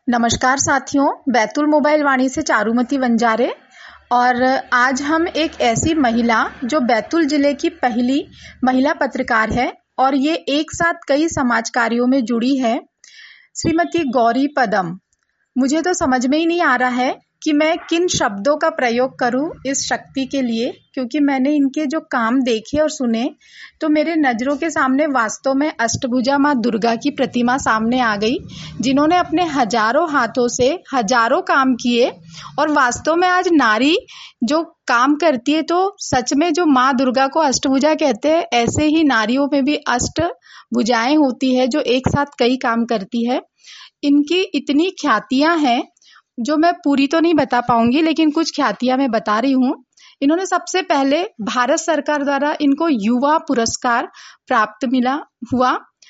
नमस्कार साथियों, बैतूल मोबाइल वाणी से चारुमती वंजारे। और आज हम एक ऐसी महिला जो बैतूल जिले की पहली महिला पत्रकार है और ये एक साथ कई समाज कार्यों में जुड़ी है, श्रीमती गौरी पदम। मुझे तो समझ में ही नहीं आ रहा है कि मैं किन शब्दों का प्रयोग करूं इस शक्ति के लिए, क्योंकि मैंने इनके जो काम देखे और सुने तो मेरे नजरों के सामने वास्तव में अष्टभुजा माँ दुर्गा की प्रतिमा सामने आ गई, जिन्होंने अपने हजारों हाथों से हजारों काम किए। और वास्तव में आज नारी जो काम करती है तो सच में जो माँ दुर्गा को अष्टभुजा कहते हैं, ऐसे ही नारियों में भी अष्ट भुजाएं होती है जो एक साथ कई काम करती है। इनकी इतनी ख्यातियां हैं जो मैं पूरी तो नहीं बता पाऊंगी, लेकिन कुछ ख्यातियां मैं बता रही हूँ। इन्होंने सबसे पहले भारत सरकार द्वारा इनको युवा पुरस्कार प्राप्त हुआ।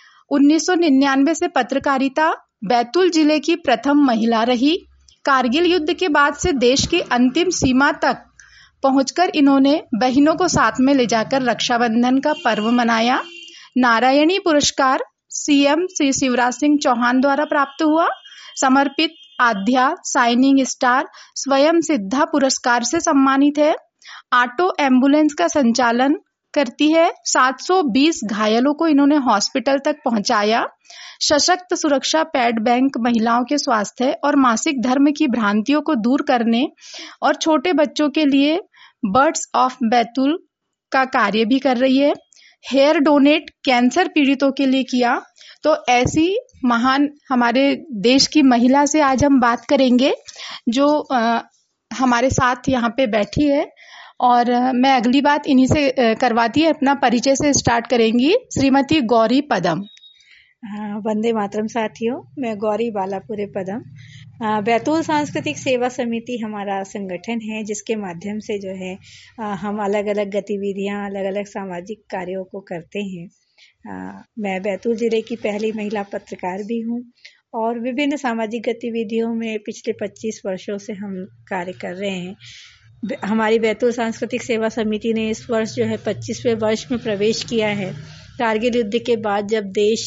1999 से पत्रकारिता बैतूल जिले की प्रथम महिला रही। कारगिल युद्ध के बाद से देश की अंतिम सीमा तक पहुंचकर इन्होंने बहनों को साथ में ले जाकर रक्षाबंधन का पर्व मनाया। नारायणी पुरस्कार सीएम श्री शिवराज सिंह चौहान द्वारा प्राप्त हुआ। समर्पित आध्या शाइनिंग स्टार स्वयं सिद्धा पुरस्कार से सम्मानित है। ऑटो एम्बुलेंस का संचालन करती है। 720 घायलों को इन्होंने हॉस्पिटल तक पहुंचाया। सशक्त सुरक्षा पैड बैंक महिलाओं के स्वास्थ्य और मासिक धर्म की भ्रांतियों को दूर करने और छोटे बच्चों के लिए बर्ड्स ऑफ बैतूल का कार्य भी कर रही है। हेयर डोनेट कैंसर पीड़ितों के लिए किया। तो ऐसी महान हमारे देश की महिला से आज हम बात करेंगे जो हमारे साथ यहाँ पे बैठी है। और मैं अगली बात इन्हीं से करवाती है, अपना परिचय से स्टार्ट करेंगी। श्रीमती गौरी पदम। वंदे मातरम साथियों, मैं गौरी बालापुरे पदम। बैतूल सांस्कृतिक सेवा समिति हमारा संगठन है, जिसके माध्यम से जो है हम अलग अलग गतिविधियां, अलग अलग सामाजिक कार्यों को करते हैं। मैं बैतूल जिले की पहली महिला पत्रकार भी हूँ और विभिन्न सामाजिक गतिविधियों में पिछले 25 वर्षों से हम कार्य कर रहे हैं। हमारी बैतूल सांस्कृतिक सेवा समिति ने इस वर्ष जो है 25वें वर्ष में प्रवेश किया है। कारगिल युद्ध के बाद जब देश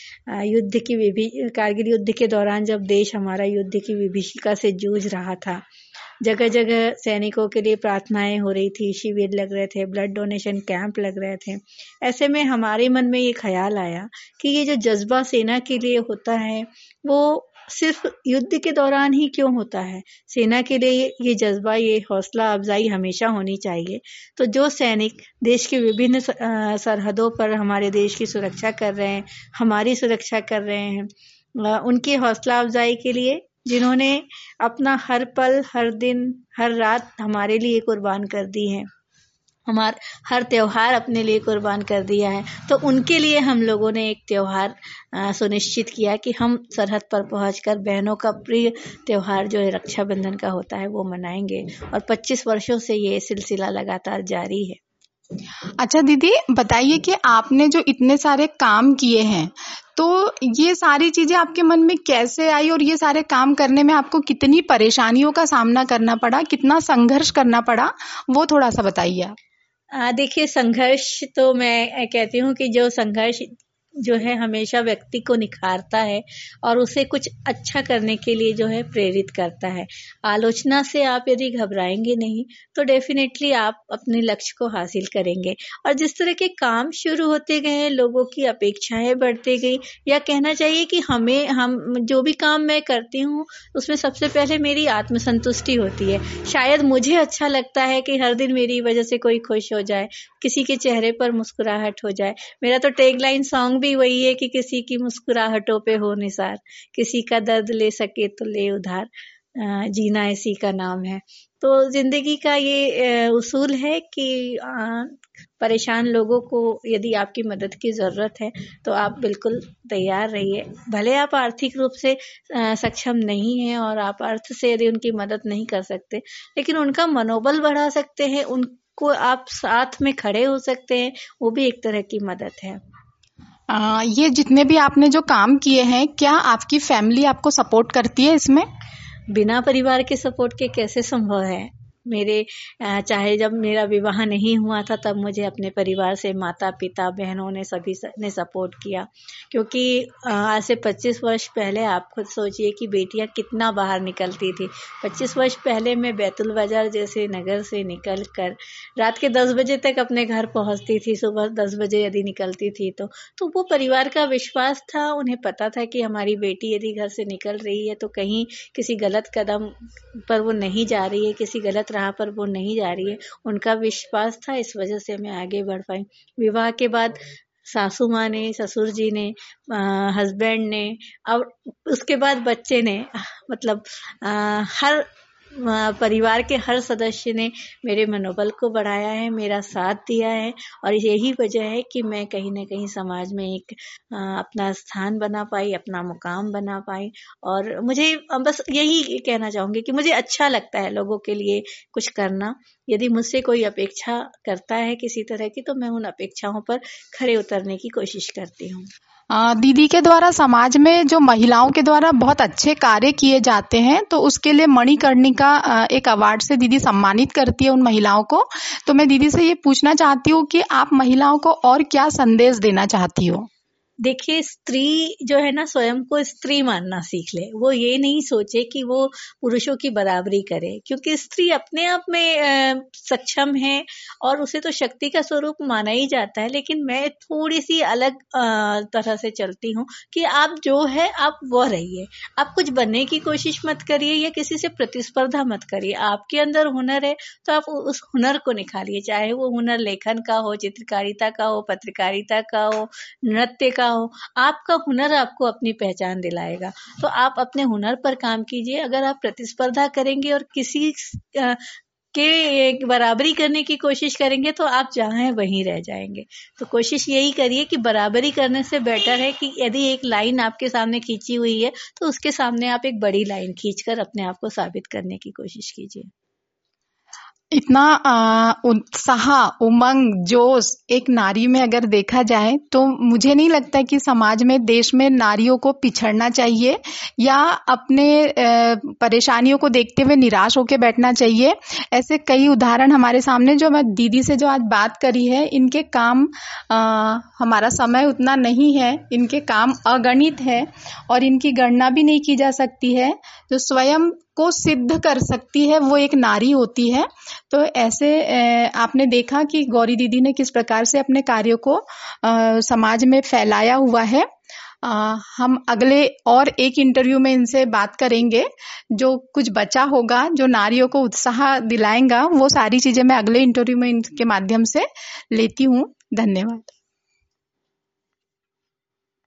कारगिल युद्ध के दौरान जब देश हमारा युद्ध की विभीषिका से जूझ रहा था, जगह जगह सैनिकों के लिए प्रार्थनाएं हो रही थी, शिविर लग रहे थे, ब्लड डोनेशन कैंप लग रहे थे। ऐसे में हमारे मन में ये ख्याल आया कि ये जो जज्बा सेना के लिए होता है वो सिर्फ युद्ध के दौरान ही क्यों होता है। सेना के लिए ये जज्बा, ये हौसला अफजाई हमेशा होनी चाहिए। तो जो सैनिक देश के विभिन्न सरहदों पर हमारे देश की सुरक्षा कर रहे हैं, हमारी सुरक्षा कर रहे हैं, उनकी हौसला अफजाई के लिए जिन्होंने अपना हर पल, हर दिन, हर रात हमारे लिए कुर्बान कर दी है, हमारा हर त्योहार अपने लिए कुर्बान कर दिया है, तो उनके लिए हम लोगों ने एक त्योहार सुनिश्चित किया कि हम सरहद पर पहुंचकर बहनों का प्रिय त्योहार जो है रक्षाबंधन का होता है वो मनाएंगे। और 25 वर्षों से ये सिलसिला लगातार जारी है। अच्छा दीदी, बताइए कि आपने जो इतने सारे काम किए हैं, तो ये सारी चीजें आपके मन में कैसे आई और ये सारे काम करने में आपको कितनी परेशानियों का सामना करना पड़ा, कितना संघर्ष करना पड़ा, वो थोड़ा सा बताइए आप। देखिए, संघर्ष तो मैं कहती हूँ कि जो संघर्ष जो है हमेशा व्यक्ति को निखारता है और उसे कुछ अच्छा करने के लिए जो है प्रेरित करता है। आलोचना से आप यदि घबराएंगे नहीं तो डेफिनेटली आप अपने लक्ष्य को हासिल करेंगे। और जिस तरह के काम शुरू होते गए, लोगों की अपेक्षाएं बढ़ते गई, या कहना चाहिए कि हम जो भी काम मैं करती हूँ उसमें सबसे पहले मेरी आत्मसंतुष्टि होती है। शायद मुझे अच्छा लगता है कि हर दिन मेरी वजह से कोई खुश हो जाए, किसी के चेहरे पर मुस्कुराहट हो जाए। मेरा तो टैगलाइन सॉन्ग भी वही है कि किसी की मुस्कुराहटों पे हो निसार, किसी का दर्द ले सके तो ले उधार, जीना इसी का नाम है। तो जिंदगी का ये उसूल है कि परेशान लोगों को यदि आपकी मदद की जरूरत है तो आप बिल्कुल तैयार रहिए। भले आप आर्थिक रूप से सक्षम नहीं हैं और आप अर्थ से यदि उनकी मदद नहीं कर सकते, लेकिन उनका मनोबल बढ़ा सकते हैं, उनको आप साथ में खड़े हो सकते हैं, वो भी एक तरह की मदद है। ये जितने भी आपने जो काम किए हैं, क्या आपकी फैमिली आपको सपोर्ट करती है इसमें? बिना परिवार के सपोर्ट के कैसे संभव है। मेरे चाहे जब मेरा विवाह नहीं हुआ था तब मुझे अपने परिवार से माता पिता बहनों ने सभी ने सपोर्ट किया, क्योंकि आज से 25 वर्ष पहले आप खुद सोचिए कि बेटियां कितना बाहर निकलती थी। 25 वर्ष पहले मैं बैतूल बाजार जैसे नगर से निकल कर रात के 10 बजे तक अपने घर पहुंचती थी, सुबह 10 बजे यदि निकलती थी तो वो परिवार का विश्वास था। उन्हें पता था कि हमारी बेटी यदि घर से निकल रही है तो कहीं किसी गलत कदम पर वो नहीं जा रही है, किसी गलत राह पर वो नहीं जा रही है। उनका विश्वास था, इस वजह से मैं आगे बढ़ पाई। विवाह के बाद सासू माँ ने, ससुर जी ने, हस्बैंड ने और उसके बाद बच्चे ने, मतलब हर परिवार के हर सदस्य ने मेरे मनोबल को बढ़ाया है, मेरा साथ दिया है और यही वजह है कि मैं कहीं ना कहीं समाज में एक अपना स्थान बना पाई, अपना मुकाम बना पाई। और मुझे बस यही कहना चाहूँगी कि मुझे अच्छा लगता है लोगों के लिए कुछ करना। यदि मुझसे कोई अपेक्षा करता है किसी तरह की तो मैं उन अपेक्षाओं पर खरे उतरने की कोशिश करती हूँ। दीदी के द्वारा समाज में जो महिलाओं के द्वारा बहुत अच्छे कार्य किए जाते हैं तो उसके लिए मणिकर्णिका एक अवार्ड से दीदी सम्मानित करती है उन महिलाओं को। तो मैं दीदी से ये पूछना चाहती हूँ कि आप महिलाओं को और क्या संदेश देना चाहती हो? देखिए, स्त्री जो है ना स्वयं को स्त्री मानना सीख ले। वो ये नहीं सोचे कि वो पुरुषों की बराबरी करे, क्योंकि स्त्री अपने आप में सक्षम है और उसे तो शक्ति का स्वरूप माना ही जाता है। लेकिन मैं थोड़ी सी अलग तरह से चलती हूँ कि आप जो है आप वो रहिए। आप कुछ बनने की कोशिश मत करिए या किसी से प्रतिस्पर्धा मत करिए। आपके अंदर हुनर है तो आप उस हुनर को निखारिए, चाहे वो हुनर लेखन का हो, चित्रकारिता का हो, पत्रकारिता का हो, नृत्य का हो। आपका हुनर आपको अपनी पहचान दिलाएगा। तो आप अपने हुनर पर काम कीजिए। अगर आप प्रतिस्पर्धा करेंगे और किसी के बराबरी करने की कोशिश करेंगे तो आप जहाँ हैं वहीं रह जाएंगे। तो कोशिश यही करिए कि बराबरी करने से बेटर है कि यदि एक लाइन आपके सामने खींची हुई है तो उसके सामने आप एक बड़ी लाइन खींचकर अपने आप को साबित करने की कोशिश कीजिए। इतना उत्साह, उमंग, जोश एक नारी में अगर देखा जाए तो मुझे नहीं लगता कि समाज में, देश में नारियों को पिछड़ना चाहिए या अपने परेशानियों को देखते हुए निराश होकर बैठना चाहिए। ऐसे कई उदाहरण हमारे सामने, जो मैं दीदी से जो आज बात करी है, इनके काम, हमारा समय उतना नहीं है, इनके काम अगणित है और इनकी गणना भी नहीं की जा सकती है। जो स्वयं को सिद्ध कर सकती है वो एक नारी होती है। तो ऐसे आपने देखा कि गौरी दीदी ने किस प्रकार से अपने कार्यों को समाज में फैलाया हुआ है। हम अगले और एक इंटरव्यू में इनसे बात करेंगे। जो कुछ बचा होगा, जो नारियों को उत्साह दिलाएगा, वो सारी चीजें मैं अगले इंटरव्यू में इनके माध्यम से लेती हूँ। धन्यवाद।